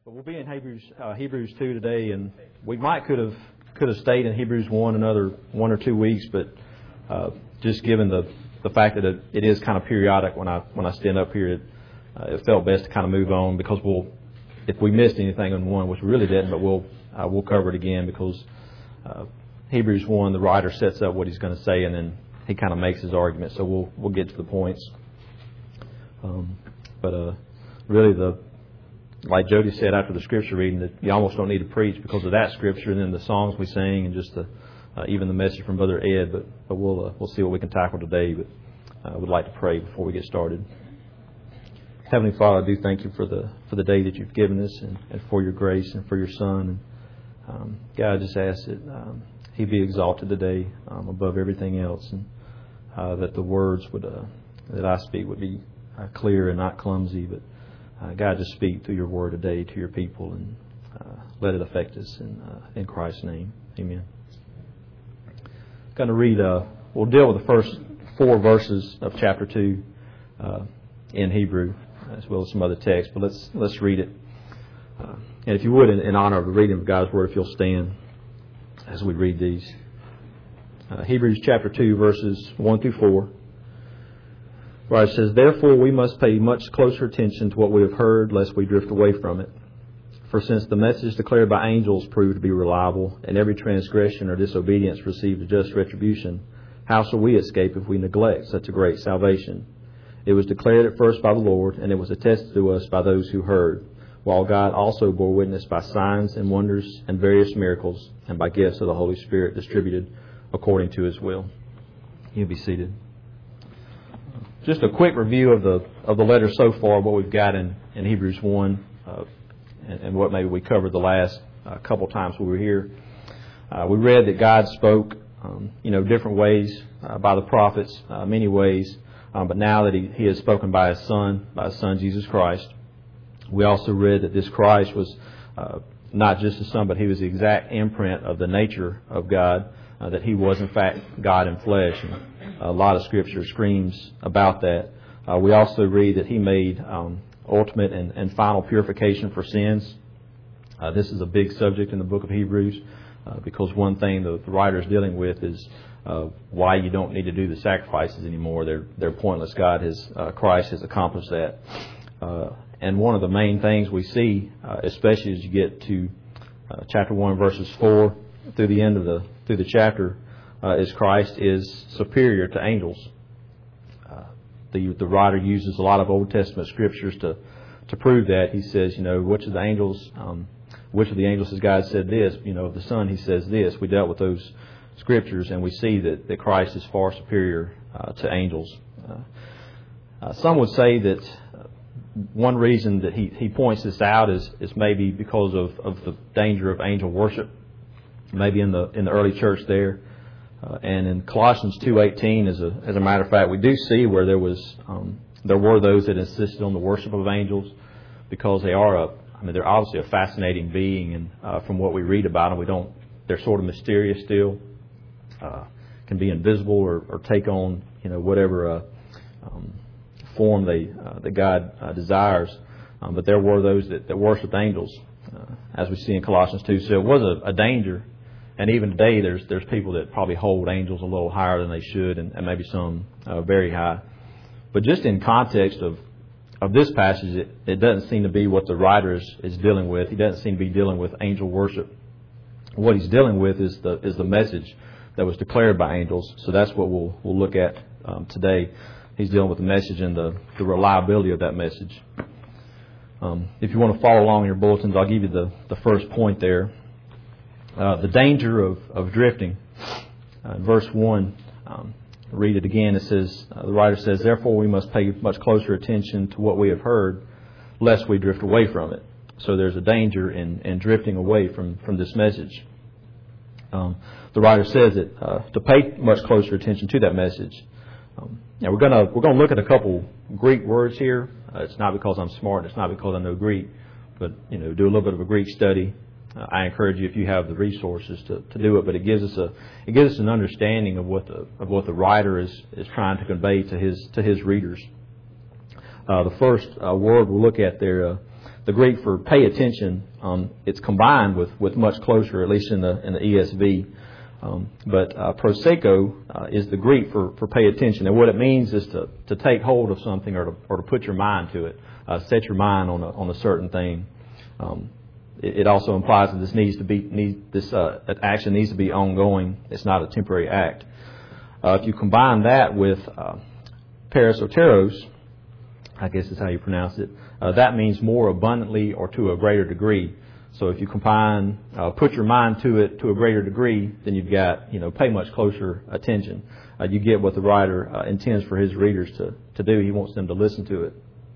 But we'll be in Hebrews 2 today, and we could have stayed in Hebrews 1 another 1 or 2 weeks, but just given the fact that it is kind of periodic when I stand up here, it felt best to kind of move on, because if we missed anything on 1, which we really didn't, but we'll cover it again, because Hebrews 1, the writer sets up what he's going to say, and then he kind of makes his argument. So we'll get to the points. But really, like Jody said after the scripture reading, that you almost don't need to preach because of that scripture, and then the songs we sing, and just even the message from Brother Ed. But we'll see what we can tackle today. But I would like to pray before we get started. Heavenly Father, I do thank you for the day that you've given us, and for your grace and for your Son. And God, I just ask that He be exalted today above everything else, and that the words that I speak would be clear and not clumsy, but God, just speak through your word today to your people, and let it affect us in Christ's name. Amen. I'm going to read, we'll deal with the first 4 verses of chapter 2 in Hebrew, as well as some other texts, but let's read it. And if you would, in honor of the reading of God's word, if you'll stand as we read these. Hebrews chapter 2, verses 1 through 4. Where it says, "Therefore we must pay much closer attention to what we have heard, lest we drift away from it. For since the message declared by angels proved to be reliable, and every transgression or disobedience received a just retribution, how shall we escape if we neglect such a great salvation? It was declared at first by the Lord, and it was attested to us by those who heard, while God also bore witness by signs and wonders and various miracles, and by gifts of the Holy Spirit distributed according to His will." You be seated. Just a quick review of the letter so far, what we've got in Hebrews 1, and what maybe we covered the last couple times we were here. We read that God spoke, different ways by the prophets, many ways, but now that He has spoken by His Son Jesus Christ. We also read that this Christ was not just the Son, but He was the exact imprint of the nature of God, that He was in fact God in flesh. And a lot of Scripture screams about that. We also read that He made ultimate and final purification for sins. This is a big subject in the book of Hebrews, because one thing the writer is dealing with is why you don't need to do the sacrifices anymore. They're pointless. Christ has accomplished that. And one of the main things we see, especially as you get to chapter 1, verses 4 through the end of the chapter, is Christ is superior to angels. The writer uses a lot of Old Testament scriptures to prove that. He says, which of the angels has God said this? Of the Son He says this. We dealt with those scriptures, and we see that Christ is far superior to angels. Some would say that one reason that he points this out is maybe because of the danger of angel worship, maybe in the early church there. And in Colossians 2:18, as a matter of fact, we do see where there were those that insisted on the worship of angels, because they're obviously a fascinating being, and from what we read about them, they're sort of mysterious still, can be invisible or take on whatever form that God desires. But there were those that worshipped angels, as we see in Colossians 2. So it was a danger. And even today, there's people that probably hold angels a little higher than they should, and maybe some very high. But just in context of this passage, it doesn't seem to be what the writer is dealing with. He doesn't seem to be dealing with angel worship. What he's dealing with is the message that was declared by angels. So that's what we'll look at today. He's dealing with the message and the reliability of that message. If you want to follow along in your bulletins, I'll give you the first point there. The danger of drifting. Verse 1, read it again. It says, the writer says, "Therefore we must pay much closer attention to what we have heard, lest we drift away from it." So there's a danger in drifting away from this message. The writer says that to pay much closer attention to that message. Now we're gonna look at a couple Greek words here. It's not because I'm smart. It's not because I know Greek, but do a little bit of a Greek study. I encourage you, if you have the resources, to do it. But it gives us an understanding of what the writer is trying to convey to his readers. The first word we'll look at there the Greek for pay attention, it's combined with much closer, at least in the ESV. But proseko is the Greek for pay attention, and what it means is to take hold of something or to put your mind to it, set your mind on a certain thing. It also implies that this action needs to be ongoing. It's not a temporary act. If you combine that with perisoteros, I guess is how you pronounce it, that means more abundantly or to a greater degree. So if you combine, put your mind to it to a greater degree, then you've got, pay much closer attention. You get what the writer intends for his readers to do. He wants them to listen to it.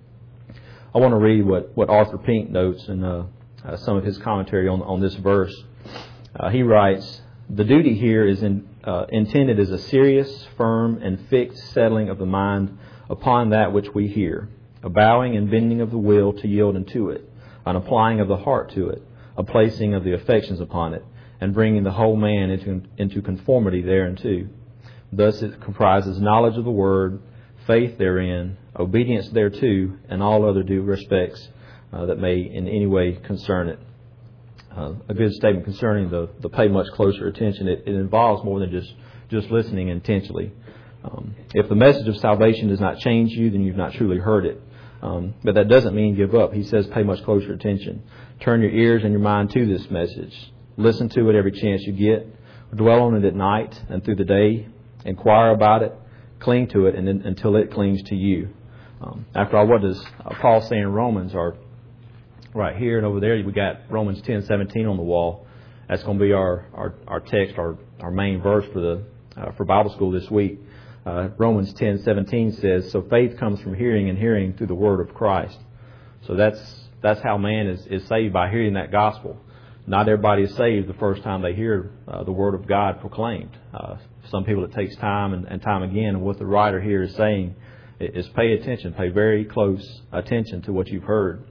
I want to read what Arthur Pink notes in some of his commentary on this verse. He writes, "The duty here is intended as a serious, firm, and fixed settling of the mind upon that which we hear, a bowing and bending of the will to yield unto it, an applying of the heart to it, a placing of the affections upon it, and bringing the whole man into conformity thereunto. Thus it comprises knowledge of the Word, faith therein, obedience thereto, and all other due respects that may in any way concern it." A good statement concerning the pay much closer attention. It involves more than just listening intentionally. If the message of salvation does not change you, then you've not truly heard it. But that doesn't mean give up. He says pay much closer attention. Turn your ears and your mind to this message. Listen to it every chance you get. Dwell on it at night and through the day. Inquire about it. Cling to it until it clings to you. After all, what does Paul say in Romans? Right here and over there, we got Romans 10:17 on the wall. That's going to be our text, our main verse for Bible school this week. Romans 10:17 says, "So faith comes from hearing, and hearing through the word of Christ." So that's how man is saved, by hearing that gospel. Not everybody is saved the first time they hear the word of God proclaimed. Some people it takes time and time again. And what the writer here is saying is pay attention, pay very close attention to what you've heard.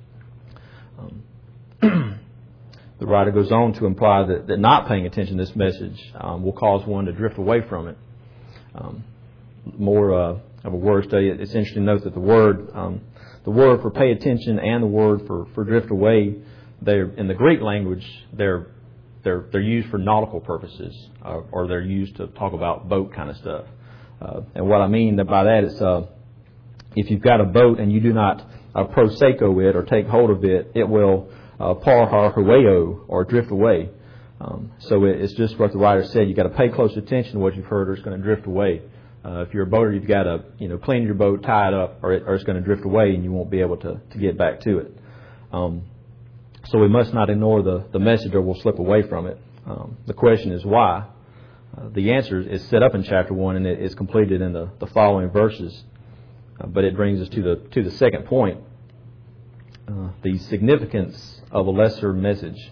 The writer goes on to imply that not paying attention to this message will cause one to drift away from it. More of a word study. It's interesting to note that the word for pay attention and the word for drift away, they're in the Greek language, they're used for nautical purposes, or they're used to talk about boat kind of stuff. And what I mean by that is, if you've got a boat and you do not proseko it or take hold of it, it will parharhueo or drift away. So it's just what the writer said. You've got to pay close attention to what you've heard, or it's going to drift away. If you're a boater, you've got to clean your boat, tie it up, or it's going to drift away, and you won't be able to get back to it. So we must not ignore the message, or we'll slip away from it. The question is why. The answer is set up in chapter 1, and it is completed in the following verses. But it brings us to the second point, the significance of a lesser message.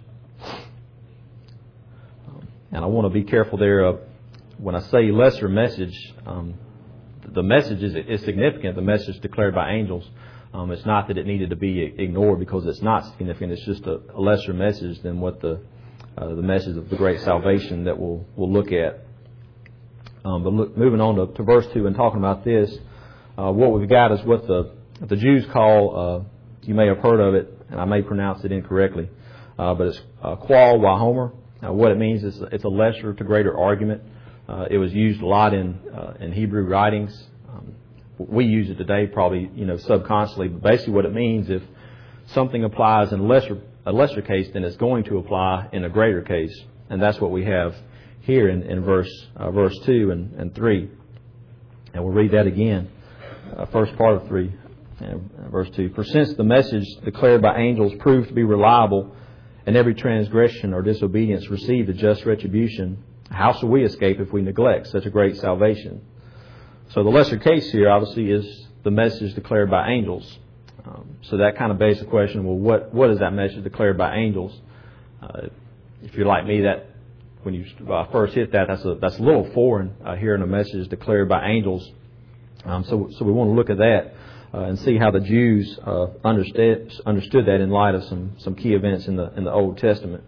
And I want to be careful there. When I say lesser message, the message is significant. The message declared by angels. It's not that it needed to be ignored because it's not significant. It's just a lesser message than what the message of the great salvation that we'll look at. But moving on to verse 2 and talking about this, what we've got is what the Jews call, you may have heard of it, and I may pronounce it incorrectly, but it's qual wahomer. What it means is it's a lesser to greater argument. It was used a lot in Hebrew writings. We use it today probably, subconsciously. But basically what it means, if something applies in a lesser case, then it's going to apply in a greater case. And that's what we have here in verse 2 and 3. And we'll read that again. First part of 3, verse 2. "For since the message declared by angels proved to be reliable, and every transgression or disobedience received a just retribution, how shall we escape if we neglect such a great salvation?" So the lesser case here, obviously, is the message declared by angels. So that kind of begs the question, well, what is that message declared by angels? If you're like me, that when you first hit that's a little foreign, hearing a message declared by angels. So we want to look at that and see how the Jews understood that in light of some key events in the Old Testament.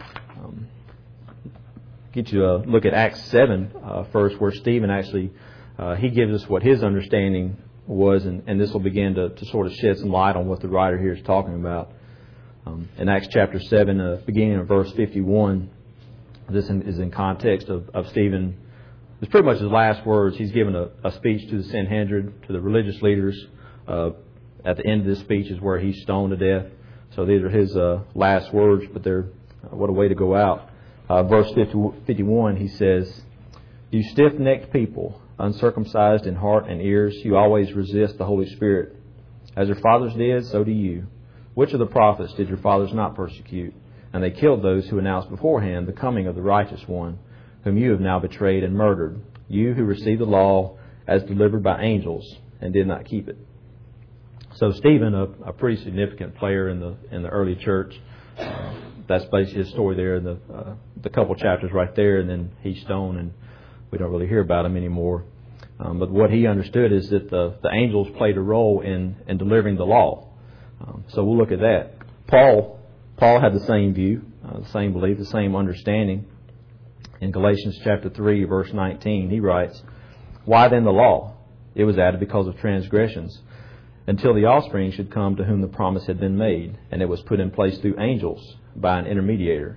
Get you a look at Acts 7 first, where Stephen actually he gives us what his understanding was, and this will begin to sort of shed some light on what the writer here is talking about. In Acts chapter 7, beginning of verse 51, this is in context of Stephen. It's pretty much his last words. He's given a speech to the Sanhedrin, to the religious leaders. At the end of this speech is where he's stoned to death. So these are his last words, but they're what a way to go out. Verse 51, he says, "You stiff-necked people, uncircumcised in heart and ears, you always resist the Holy Spirit. As your fathers did, so do you. Which of the prophets did your fathers not persecute? And they killed those who announced beforehand the coming of the righteous one, whom you have now betrayed and murdered, you who received the law as delivered by angels and did not keep it." So Stephen, a pretty significant player in the early church. That's basically his story there in the couple chapters right there, and then he's stoned, and we don't really hear about him anymore. But what he understood is that the angels played a role in delivering the law. So we'll look at that. Paul had the same view, the same belief, the same understanding. In Galatians chapter 3, verse 19, he writes, "Why then the law? It was added because of transgressions, until the offspring should come to whom the promise had been made, and it was put in place through angels by an intermediary."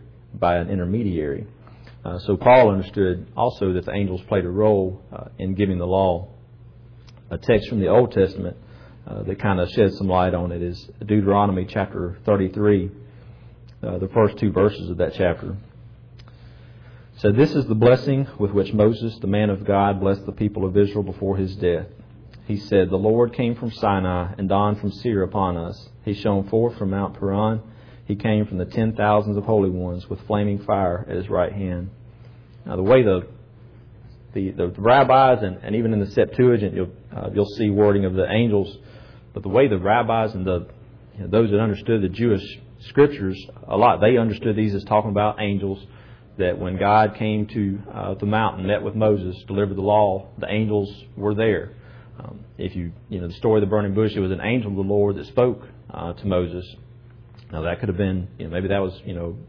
So Paul understood also that the angels played a role in giving the law. A text from the Old Testament that kind of sheds some light on it is Deuteronomy chapter 33, the first two verses of that chapter. So this is the blessing with which Moses, the man of God, blessed the people of Israel before his death. He said, "The Lord came from Sinai and dawned from Seir upon us. He shone forth from Mount Paran. He came from the 10,000s of holy ones with flaming fire at his right hand." Now the way the rabbis and even in the Septuagint you'll see wording of the angels, but the way the rabbis and those that understood the Jewish scriptures a lot, they understood these as talking about angels. That when God came to the mountain, met with Moses, delivered the law, the angels were there. If you the story of the burning bush, it was an angel of the Lord that spoke to Moses. Now that could have been, maybe that was,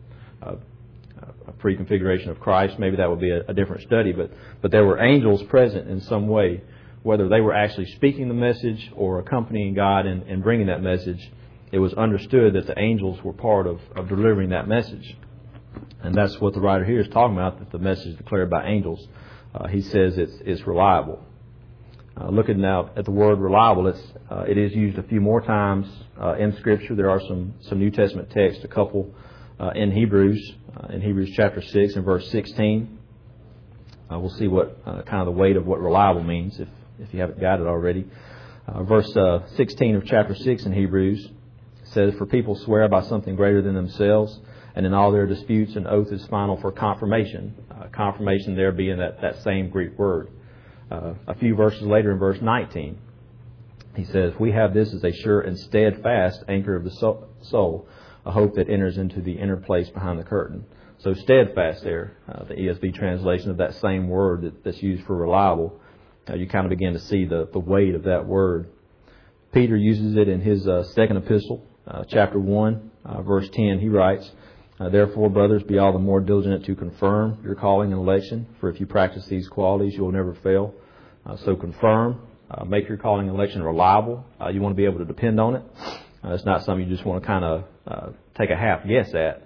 a prefiguration of Christ. Maybe that would be a different study. But there were angels present in some way, whether they were actually speaking the message or accompanying God in bringing that message. It was understood that the angels were part of delivering that message. And that's what the writer here is talking about, that the message declared by angels. He says it's reliable. Looking now at the word reliable, it is used a few more times in Scripture. There are some New Testament texts, a couple in Hebrews chapter 6 and verse 16. We'll see what kind of the weight of what reliable means if you haven't got it already. Verse 16 of chapter 6 in Hebrews says, "For people swear by something greater than themselves, and in all their disputes an oath is final for confirmation." Confirmation there being that same Greek word. A few verses later in verse 19, he says, "We have this as a sure and steadfast anchor of the soul, a hope that enters into the inner place behind the curtain." So steadfast there, the ESV translation of that same word that's used for reliable. You kind of begin to see the weight of that word. Peter uses it in his second epistle, chapter 1, verse 10. He writes, "Therefore, brothers, be all the more diligent to confirm your calling and election, for if you practice these qualities, you will never fail." So confirm, make your calling and election reliable. You want to be able to depend on it. It's not something you just want to kind of take a half guess at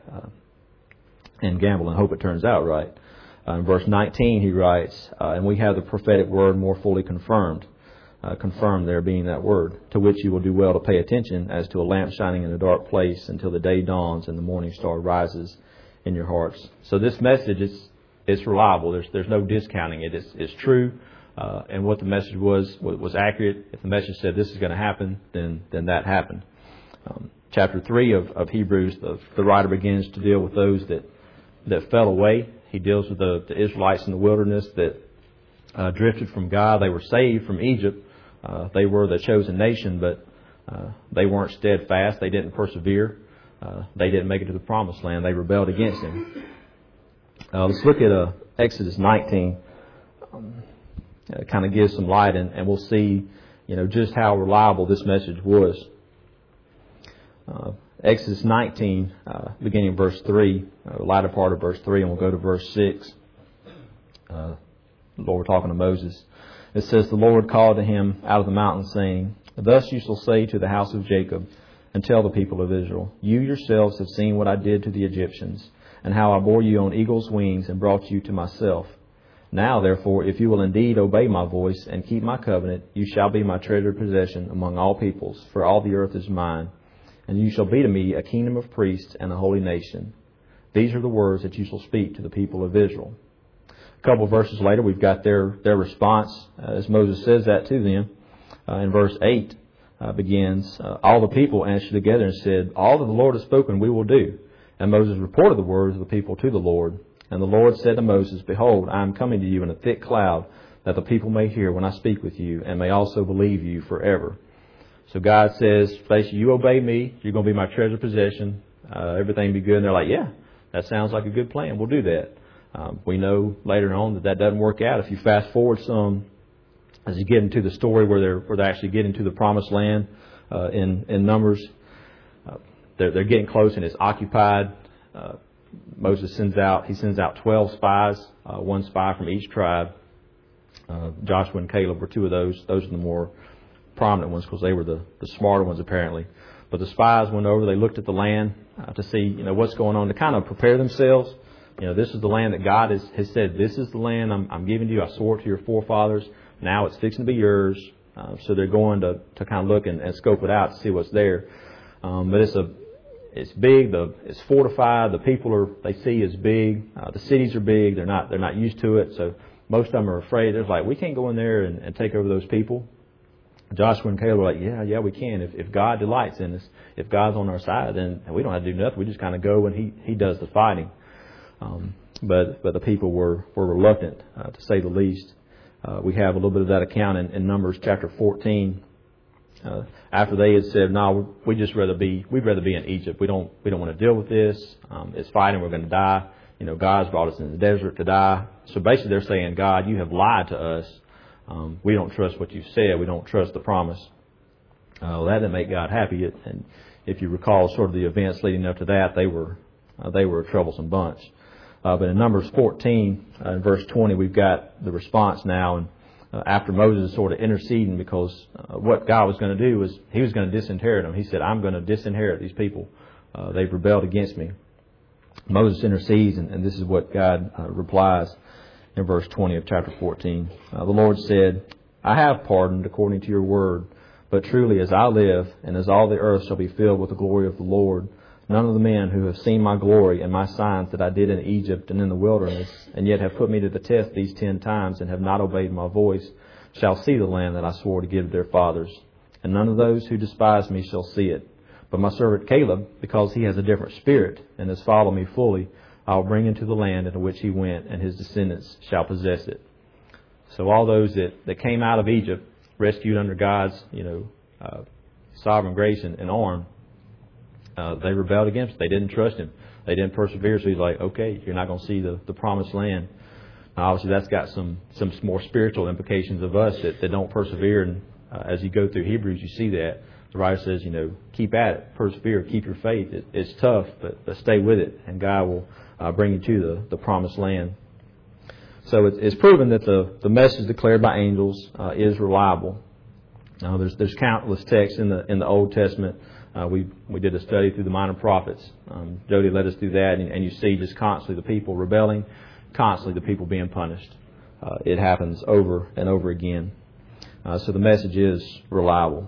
and gamble and hope it turns out right. In verse 19, he writes, "And we have the prophetic word more fully confirmed." Confirmed there being that word, "to which you will do well to pay attention as to a lamp shining in a dark place until the day dawns and the morning star rises in your hearts." So this message is reliable. There's no discounting it. It's true, and what the message was accurate. If the message said this is going to happen, then that happened. Chapter 3 of Hebrews, the writer begins to deal with those that fell away. He deals with the Israelites in the wilderness that drifted from God. They were saved from Egypt. They were the chosen nation, but they weren't steadfast. They didn't persevere. They didn't make it to the promised land. They rebelled against Him. Let's look at Exodus 19. Kind of gives some light, and we'll see, just how reliable this message was. Exodus 19, beginning verse 3, the latter part of verse 3, and we'll go to verse 6. Lord, we're talking to Moses. It says, the Lord called to him out of the mountain, saying, Thus you shall say to the house of Jacob, and tell the people of Israel, You yourselves have seen what I did to the Egyptians, and how I bore you on eagle's wings and brought you to myself. Now, therefore, if you will indeed obey my voice and keep my covenant, you shall be my treasured possession among all peoples, for all the earth is mine. And you shall be to me a kingdom of priests and a holy nation. These are the words that you shall speak to the people of Israel. A couple of verses later, we've got their response, as Moses says that to them. In verse 8 begins, All the people answered together and said, All that the Lord has spoken we will do. And Moses reported the words of the people to the Lord. And the Lord said to Moses, Behold, I am coming to you in a thick cloud, that the people may hear when I speak with you, and may also believe you forever. So God says, basically, you obey me, you're going to be my treasured possession, everything will be good. And they're like, yeah, that sounds like a good plan, we'll do that. We know later on that doesn't work out. If you fast forward some, as you get into the story where they actually get into the promised land in Numbers, they're getting close and it's occupied. Moses sends out 12 spies, one spy from each tribe. Joshua and Caleb were two of those. Those are the more prominent ones because they were the smarter ones apparently. But the spies went over, they looked at the land to see what's going on, to kind of prepare themselves. This is the land that God has said, this is the land I'm giving to you. I swore it to your forefathers. Now it's fixing to be yours. So they're going to kind of look and scope it out to see what's there. But it's big. It's fortified. The people they see is big. The cities are big. They're not used to it. So most of them are afraid. They're like, we can't go in there and take over those people. Joshua and Caleb were like, yeah, we can. If God delights in us, if God's on our side, then we don't have to do nothing. We just kind of go and He does the fighting. But the people were reluctant, to say the least. We have a little bit of that account in Numbers chapter 14. After they had said, no, we'd rather be in Egypt. We don't want to deal with this. It's fighting. We're going to die. God's brought us in the desert to die. So basically they're saying, God, you have lied to us. We don't trust what you said. We don't trust the promise. That didn't make God happy. And if you recall sort of the events leading up to that, they were a troublesome bunch. But in Numbers 14, in verse 20, we've got the response now. And after Moses sort of interceding, because what God was going to do was He was going to disinherit them. He said, I'm going to disinherit these people. They've rebelled against me. Moses intercedes, and this is what God replies in verse 20 of chapter 14. The Lord said, I have pardoned according to your word, but truly as I live, and as all the earth shall be filled with the glory of the Lord, none of the men who have seen my glory and my signs that I did in Egypt and in the wilderness, and yet have put me to the test these 10 times and have not obeyed my voice, shall see the land that I swore to give to their fathers. And none of those who despise me shall see it. But my servant Caleb, because he has a different spirit and has followed me fully, I will bring into the land into which he went, and his descendants shall possess it. So all those that came out of Egypt, rescued under God's sovereign grace and arm, they rebelled against him. They didn't trust him. They didn't persevere. So He's like, okay, you're not going to see the promised land. Now, obviously, that's got some more spiritual implications of us that don't persevere. And as you go through Hebrews, you see that. The writer says, keep at it, persevere, keep your faith. It's tough, but stay with it, and God will bring you to the promised land. So it's proven that the message declared by angels is reliable. There's countless texts in the Old Testament. We did a study through the Minor Prophets. Jody led us through that, and you see just constantly the people rebelling, constantly the people being punished. It happens over and over again. So the message is reliable.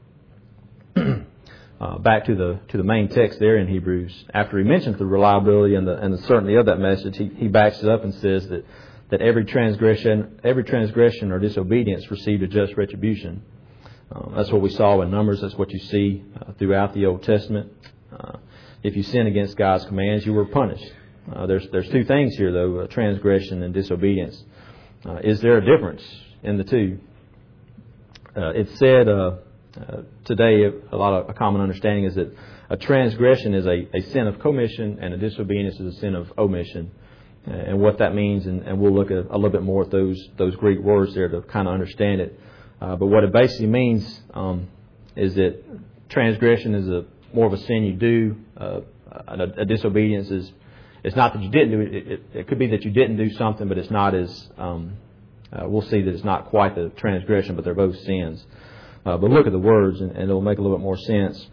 Back to the main text there in Hebrews. After he mentions the reliability and the certainty of that message, he backs it up and says that every transgression or disobedience received a just retribution. That's what we saw in Numbers. That's what you see throughout the Old Testament. If you sin against God's commands, you were punished. There's two things here, though, transgression and disobedience. Is there a difference in the two? It's said today, a common understanding is that a transgression is a sin of commission and a disobedience is a sin of omission. And what that means, and we'll look at a little bit more at those Greek words there to kind of understand it. But what it basically means is that transgression is more of a sin you do. A disobedience is, it's not that you didn't do it. It could be that you didn't do something, but it's not as we'll see that it's not quite the transgression, but they're both sins. But look at the words, and it'll make a little bit more sense.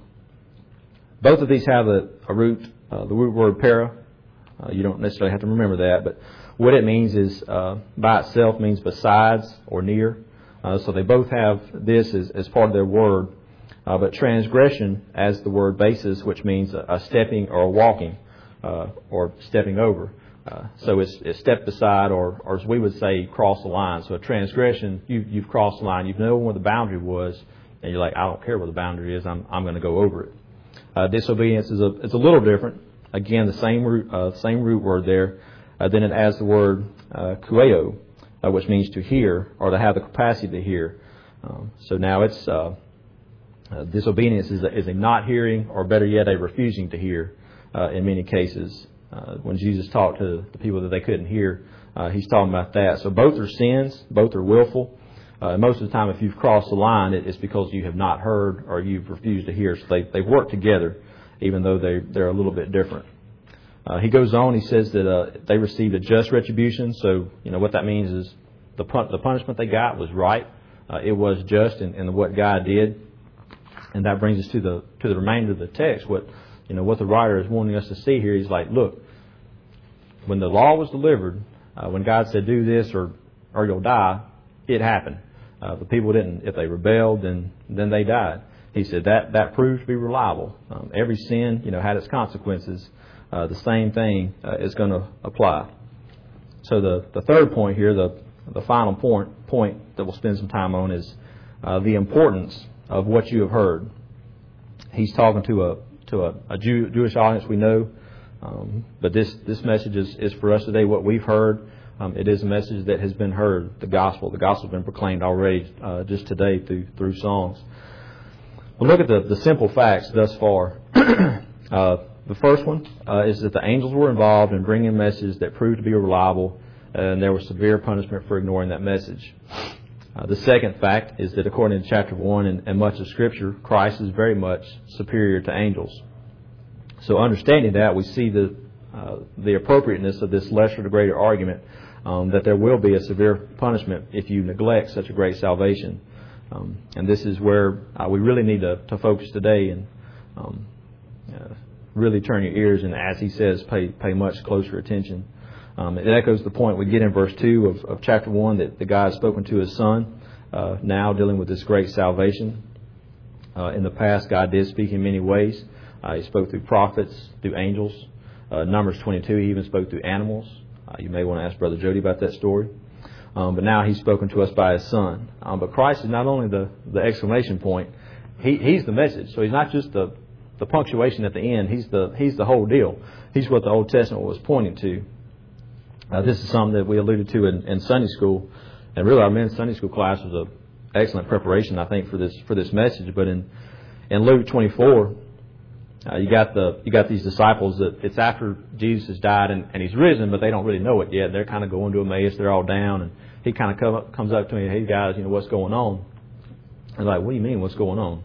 Both of these have a root, the root word para. You don't necessarily have to remember that, but what it means is, by itself means besides or near. So they both have this as part of their word. But transgression as the word basis, which means a stepping or a walking, or stepping over. So it's step beside, or as we would say, cross the line. So a transgression, you've crossed the line. You've known where the boundary was, and you're like, I don't care where the boundary is. I'm going to go over it. Disobedience it's a little different. Again, the same root word there. Then it adds the word kueo, which means to hear or to have the capacity to hear. So now it's disobedience is a not hearing, or better yet, a refusing to hear. In many cases, when Jesus talked to the people that they couldn't hear, he's talking about that. So both are sins, both are willful. Most of the time, if you've crossed the line, it's because you have not heard or you've refused to hear. So they work together, even though they're a little bit different. He goes on. He says that they received a just retribution. So what that means is the punishment they got was right. It was just in what God did, and that brings us to the remainder of the text. What the writer is wanting us to see here. He's like, look, when the law was delivered, when God said do this or you'll die, it happened. The people didn't. If they rebelled, then they died. He said that proved to be reliable. Every sin, had its consequences. The same thing is going to apply. So the third point here, the final point that we'll spend some time on is the importance of what you have heard. He's talking to a Jewish audience, we know, but this message is for us today. What we've heard, it is a message that has been heard. The gospel has been proclaimed already just today through songs. We'll look at the simple facts thus far. The first one is that the angels were involved in bringing a message that proved to be reliable, and there was severe punishment for ignoring that message. The second fact is that according to chapter 1 and much of Scripture, Christ is very much superior to angels. So understanding that, we see the appropriateness of this lesser to greater argument, that there will be a severe punishment if you neglect such a great salvation. And this is where we really need to focus today and really turn your ears and, as he says, pay much closer attention. It echoes the point we get in verse 2 of chapter 1 that the God has spoken to His Son, now dealing with this great salvation. In the past, God did speak in many ways. He spoke through prophets, through angels. Numbers 22, He even spoke through animals. You may want to ask Brother Jody about that story. But now He's spoken to us by His Son. But Christ is not only the exclamation point, He's the message. So He's not just the punctuation at the end. He's the whole deal. He's what the Old Testament was pointing to. This is something that we alluded to in Sunday school, and really our men's Sunday school class was an excellent preparation, I think, for this message. But in Luke 24, you got these disciples that it's after Jesus has died and He's risen, but they don't really know it yet. They're kind of going to Emmaus. They're all down, and He kind of comes up to me, hey guys, what's going on? I'm like, what do you mean, what's going on?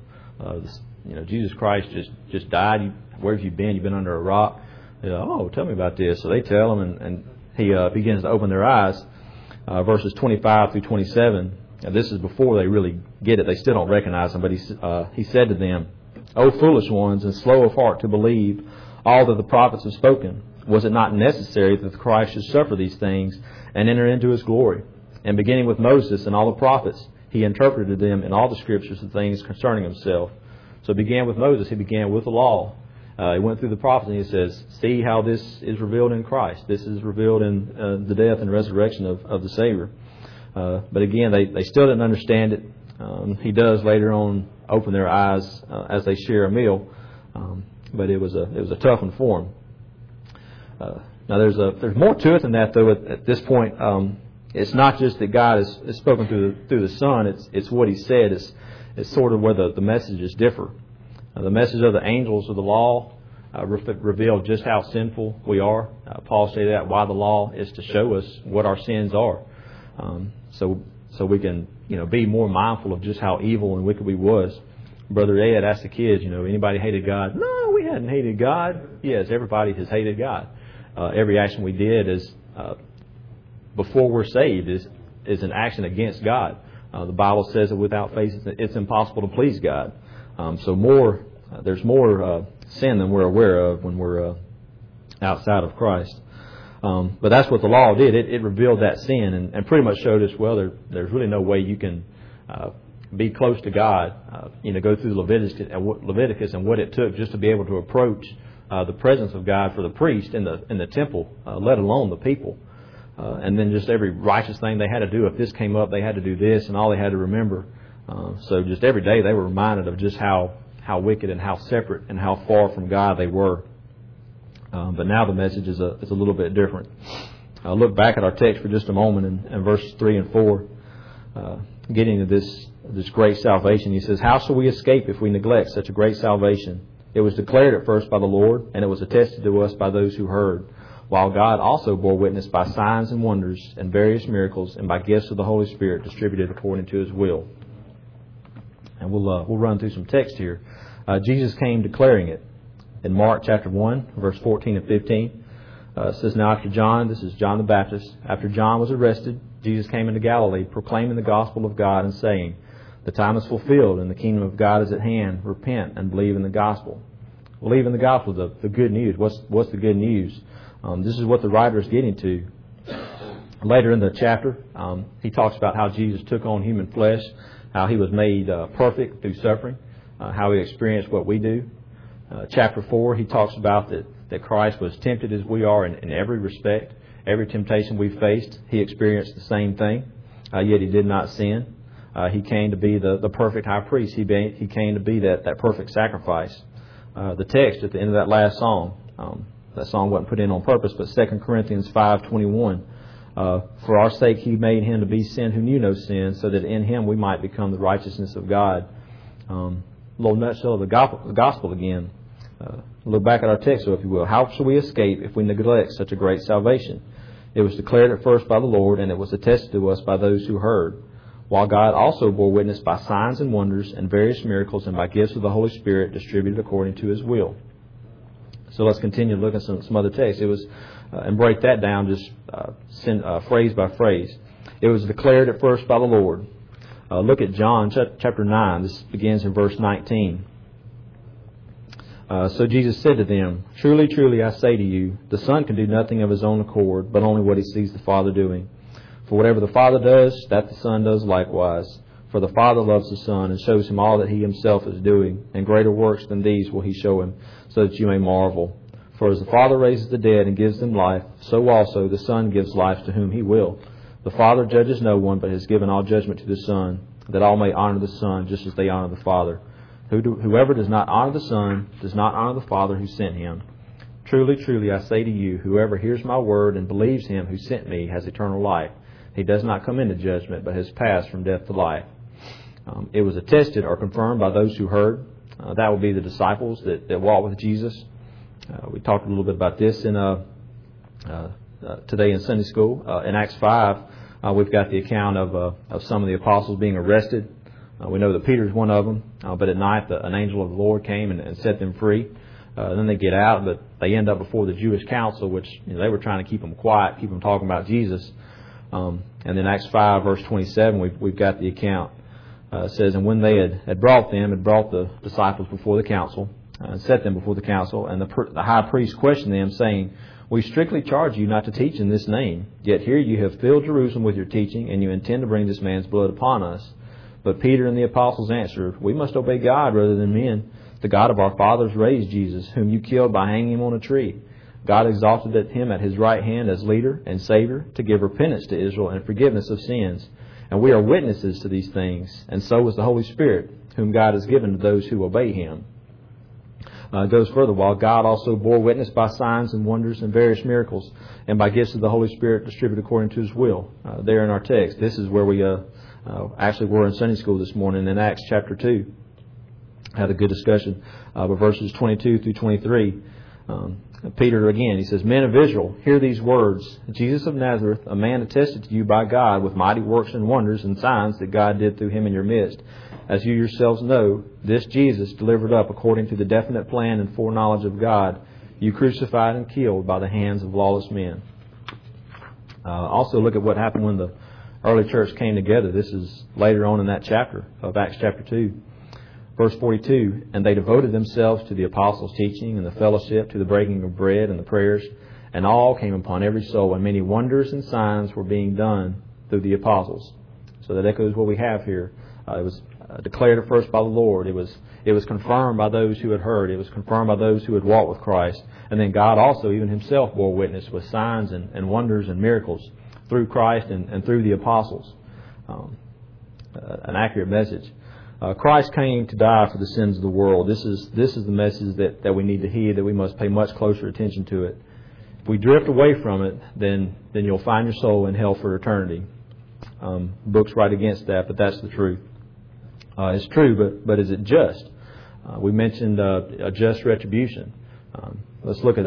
Jesus Christ just died. Where have you been? You've been under a rock. Oh, tell me about this. So they tell him, and he begins to open their eyes. Verses 25 through 27. Now, this is before they really get it. They still don't recognize him. But he said to them, O foolish ones, and slow of heart to believe all that the prophets have spoken. Was it not necessary that the Christ should suffer these things and enter into His glory? And beginning with Moses and all the prophets, He interpreted them in all the Scriptures the things concerning Himself. So it began with Moses. He began with the law. He went through the prophets, and he says, see how this is revealed in Christ. This is revealed in the death and resurrection of the Savior. But again, they still didn't understand it. He does later on open their eyes as they share a meal. But it was a tough one for them. Now there's more to it than that, though. At this point, it's not just that God has spoken through the Son. It's what He said. It's sort of where the messages differ. The message of the angels of the law reveal just how sinful we are. Paul said that why the law is to show us what our sins are, so we can be more mindful of just how evil and wicked we was. Brother Ed asked the kids, anybody hated God? No, we hadn't hated God. Yes, everybody has hated God. Every action we did is before we're saved is is an action against God. The Bible says that without faith it's impossible to please God. So there's more sin than we're aware of when we're outside of Christ. But that's what the law did. It revealed that sin and pretty much showed us, well, there's really no way you can be close to God. Go through Leviticus and what it took just to be able to approach the presence of God for the priest in the temple, let alone the people. And then just every righteous thing they had to do. If this came up, they had to do this, and all they had to remember. So just every day they were reminded of just how wicked and how separate and how far from God they were. But now the message is a little bit different. Look back at our text for just a moment in verses 3 and 4. Getting to this great salvation, he says, "How shall we escape if we neglect such a great salvation? It was declared at first by the Lord, and it was attested to us by those who heard, while God also bore witness by signs and wonders and various miracles and by gifts of the Holy Spirit distributed according to His will." And we'll run through some text here. Jesus came declaring it. In Mark chapter 1, verse 14 and 15, it says, "Now after John," this is John the Baptist, "after John was arrested, Jesus came into Galilee, proclaiming the gospel of God and saying, 'The time is fulfilled and the kingdom of God is at hand. Repent and believe in the gospel.'" Believe in the gospel, the good news. What's the good news? This is what the writer is getting to. Later in the chapter, he talks about how Jesus took on human flesh, how He was made perfect through suffering, how He experienced what we do. Chapter 4, he talks about that Christ was tempted as we are in every respect. Every temptation we faced, He experienced the same thing, yet He did not sin. He came to be the perfect high priest. He came to be that perfect sacrifice. The text at the end of that last song, that song wasn't put in on purpose, but 2 Corinthians 5:21, "For our sake He made Him to be sin who knew no sin, so that in Him we might become the righteousness of God." A little nutshell of the gospel again. Look back at our text, so if you will. "How shall we escape if we neglect such a great salvation? It was declared at first by the Lord, and it was attested to us by those who heard, while God also bore witness by signs and wonders and various miracles and by gifts of the Holy Spirit distributed according to His will." So let's continue to look at some other texts. It was and break that down just phrase by phrase. It was declared at first by the Lord. Look at John chapter 9. This begins in verse 19. "So Jesus said to them, 'Truly, truly, I say to you, the Son can do nothing of His own accord, but only what He sees the Father doing. For whatever the Father does, that the Son does likewise. For the Father loves the Son and shows Him all that He Himself is doing, and greater works than these will He show Him, so that you may marvel. For as the Father raises the dead and gives them life, so also the Son gives life to whom He will. The Father judges no one, but has given all judgment to the Son, that all may honor the Son just as they honor the Father. Whoever does not honor the Son does not honor the Father who sent Him. Truly, truly, I say to you, whoever hears my word and believes Him who sent me has eternal life. He does not come into judgment, but has passed from death to life.'" It was attested or confirmed by those who heard. That would be the disciples that walked with Jesus. We talked a little bit about this today in Sunday school. In Acts 5, we've got the account of some of the apostles being arrested. We know that Peter's one of them, but at night an angel of the Lord came and set them free. Then they get out, but they end up before the Jewish council, which they were trying to keep them quiet, keep them talking about Jesus. And then Acts 5, verse 27, we've got the account. It says, "And when they had brought the disciples before the council, and set them before the council, and the high priest questioned them, saying, 'We strictly charge you not to teach in this name. Yet here you have filled Jerusalem with your teaching, and you intend to bring this man's blood upon us.' But Peter and the apostles answered, 'We must obey God rather than men. The God of our fathers raised Jesus, whom you killed by hanging Him on a tree. God exalted Him at His right hand as leader and Savior to give repentance to Israel and forgiveness of sins. And we are witnesses to these things, and so is the Holy Spirit, whom God has given to those who obey Him.'" It goes further, "While God also bore witness by signs and wonders and various miracles, and by gifts of the Holy Spirit distributed according to His will." There in our text, this is where we actually were in Sunday school this morning in Acts chapter 2. Had a good discussion. But verses 22 through 23, Peter again, he says, "Men of Israel, hear these words. Jesus of Nazareth, a man attested to you by God with mighty works and wonders and signs that God did through Him in your midst. As you yourselves know, this Jesus, delivered up according to the definite plan and foreknowledge of God, you crucified and killed by the hands of lawless men." Also look at what happened when early church came together. This is later on in that chapter of Acts chapter 2. Verse 42, and they devoted themselves to the apostles' teaching and the fellowship, to the breaking of bread and the prayers, and all came upon every soul, and many wonders and signs were being done through the apostles. So that echoes what we have here. It was declared at first by the Lord. It was confirmed by those who had heard. It was confirmed by those who had walked with Christ. And then God also, even Himself, bore witness with signs and wonders and miracles through Christ and through the apostles. An accurate message. Christ came to die for the sins of the world. This is the message that we need to hear, that we must pay much closer attention to it. If we drift away from it, then you'll find your soul in hell for eternity. Books write against that, but that's the truth. It's true, but is it just? We mentioned a just retribution. Let's look at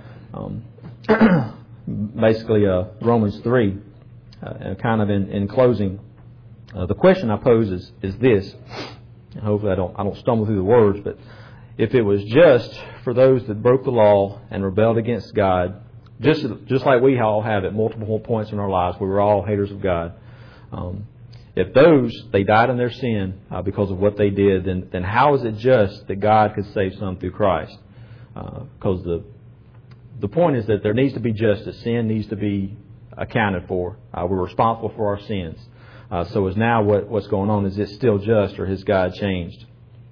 that. Basically, Romans 3, kind of in closing. The question I pose is this, and hopefully I don't stumble through the words, but if it was just for those that broke the law and rebelled against God, just like we all have at multiple points in our lives, we were all haters of God. If they died in their sin because of what they did, then how is it just that God could save some through Christ? Because the point is that there needs to be justice. Sin needs to be accounted for. We're responsible for our sins. So is now what's going on? Is it still just, or has God changed?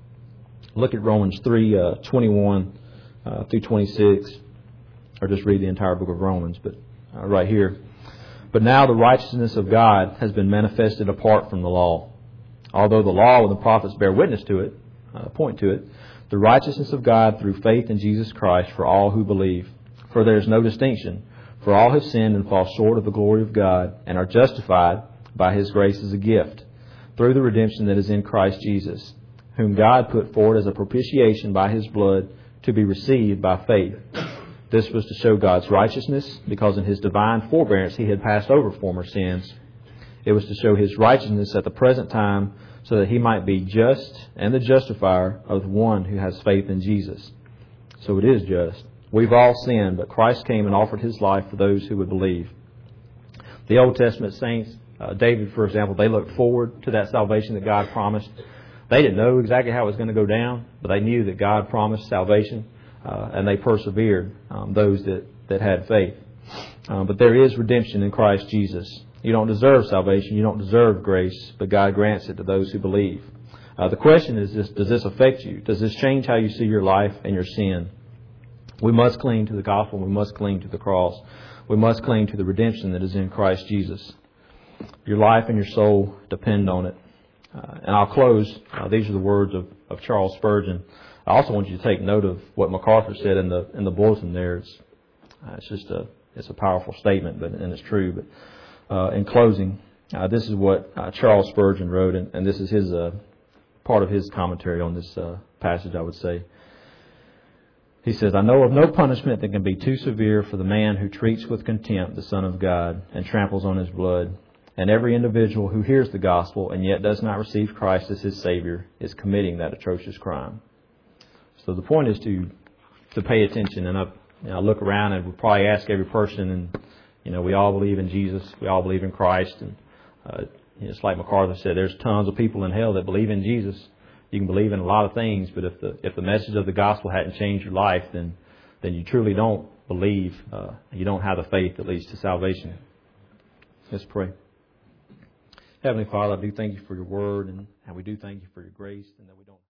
Look at Romans 3, 21 through 26, or just read the entire book of Romans, but right here. But now the righteousness of God has been manifested apart from the law. Although the law and the prophets bear witness to it, point to it, the righteousness of God through faith in Jesus Christ for all who believe. For there is no distinction, for all have sinned and fall short of the glory of God, and are justified by His grace as a gift, through the redemption that is in Christ Jesus, whom God put forward as a propitiation by His blood to be received by faith. This was to show God's righteousness, because in His divine forbearance He had passed over former sins. It was to show His righteousness at the present time, so that He might be just and the justifier of the one who has faith in Jesus. So it is just. We've all sinned, but Christ came and offered His life for those who would believe. The Old Testament saints, David, for example, they looked forward to that salvation that God promised. They didn't know exactly how it was going to go down, but they knew that God promised salvation, and they persevered, those that had faith. But there is redemption in Christ Jesus. You don't deserve salvation. You don't deserve grace, but God grants it to those who believe. The question is this: does this affect you? Does this change how you see your life and your sin? We must cling to the gospel. We must cling to the cross. We must cling to the redemption that is in Christ Jesus. Your life and your soul depend on it. And I'll close. These are the words of Charles Spurgeon. I also want you to take note of what MacArthur said in the bulletin there. It's a powerful statement, and it's true. But in closing, this is what Charles Spurgeon wrote, and this is his part of his commentary on this passage, I would say. He says, I know of no punishment that can be too severe for the man who treats with contempt the Son of God and tramples on His blood. And every individual who hears the gospel and yet does not receive Christ as his Savior is committing that atrocious crime. So the point is to pay attention. And I look around and we'll probably ask every person, and we all believe in Jesus, we all believe in Christ, and it's like MacArthur said, there's tons of people in hell that believe in Jesus. You can believe in a lot of things, but if the message of the gospel hadn't changed your life, then you truly don't believe. You don't have the faith that leads to salvation. Let's pray. Heavenly Father, I do thank You for Your word, and we do thank You for Your grace, and that we don't